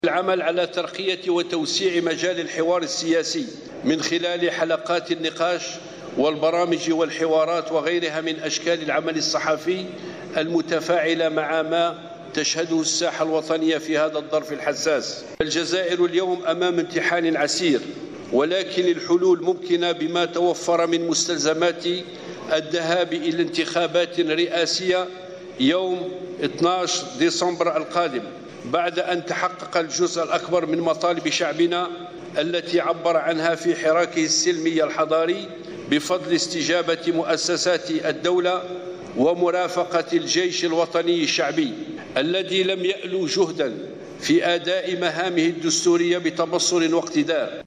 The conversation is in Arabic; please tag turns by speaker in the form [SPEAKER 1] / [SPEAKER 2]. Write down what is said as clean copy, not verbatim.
[SPEAKER 1] العمل على ترقية وتوسيع مجال الحوار السياسي من خلال حلقات النقاش والبرامج والحوارات وغيرها من أشكال العمل الصحفي المتفاعلة مع ما تشهده الساحة الوطنية في هذا الظرف الحساس. الجزائر اليوم أمام امتحان عسير، ولكن الحلول ممكنة بما توفر من مستلزمات الذهاب إلى انتخابات رئاسية يوم 12 ديسمبر القادم، بعد أن تحقق الجزء الأكبر من مطالب شعبنا التي عبر عنها في حراكه السلمي الحضاري بفضل استجابة مؤسسات الدولة ومرافقة الجيش الوطني الشعبي الذي لم يألو جهدا في أداء مهامه الدستورية بتبصر واقتدار.